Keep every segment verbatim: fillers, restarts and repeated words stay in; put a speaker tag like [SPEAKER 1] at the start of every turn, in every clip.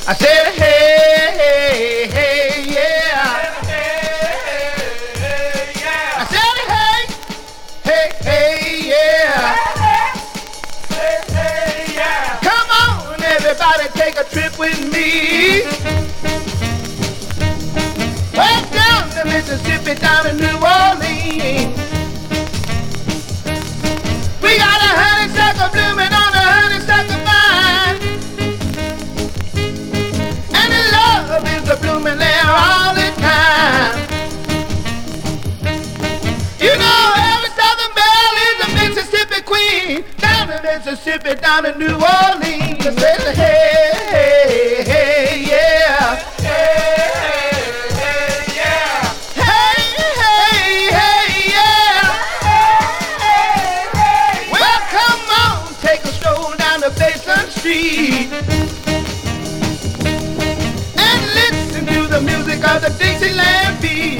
[SPEAKER 1] I said, hey, hey, hey, yeah. I said, hey, hey, hey, yeah. Come on, everybody, take a trip with me. Way down the Mississippi, down in New Orleans. We got a honeysuckle blooming on a honeysuckle vine, and the love is a blooming there all the time. You know every Southern belle is a Mississippi queen, down in Mississippi, down in New Orleans. I said, hey, hey, hey, yeah. Hey, hey, yeah. Hey, hey, hey, yeah. Well, come on, take a stroll down the Basin Street and listen to the music of the Dixieland beat.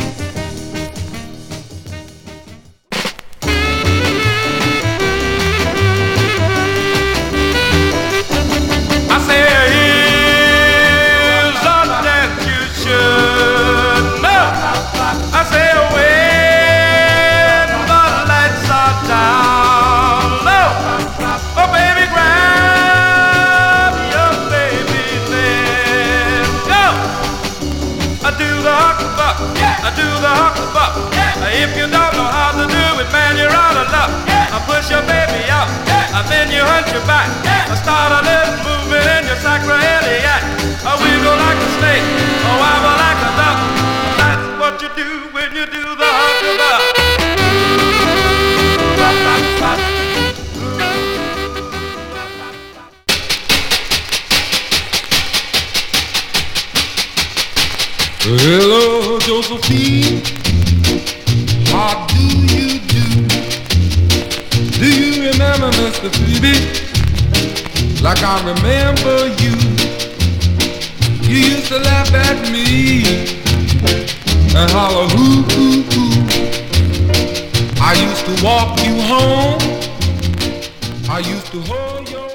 [SPEAKER 2] If you don't know how to do it, man, you're out of luck. I push your baby out, and then you hunch your back. I start a little movement in your sacroiliac. I wiggle like a snake, or wobble like a duck. That's what you do when you do the huck-a-buck.
[SPEAKER 3] Hello, Josephine. How do you do? Do you remember Mister Phoebe? Like I remember you. You used to laugh at me and holler hoo hoo hoo. I used to walk you home. I used to hold your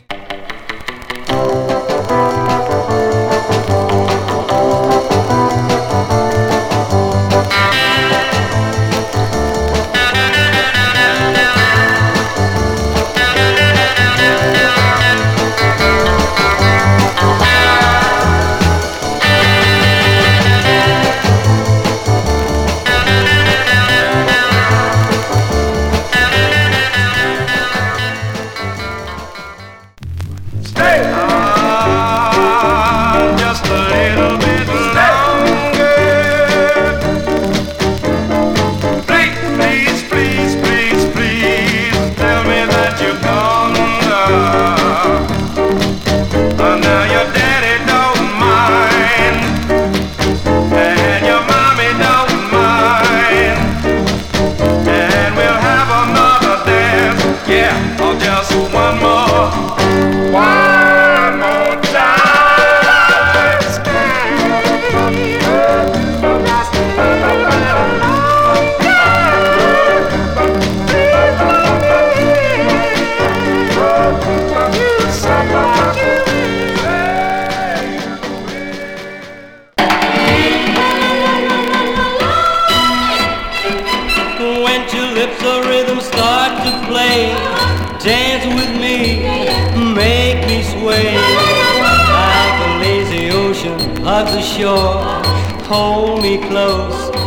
[SPEAKER 4] dance with me, make me sway like a lazy ocean hugs the shore. Hold me close,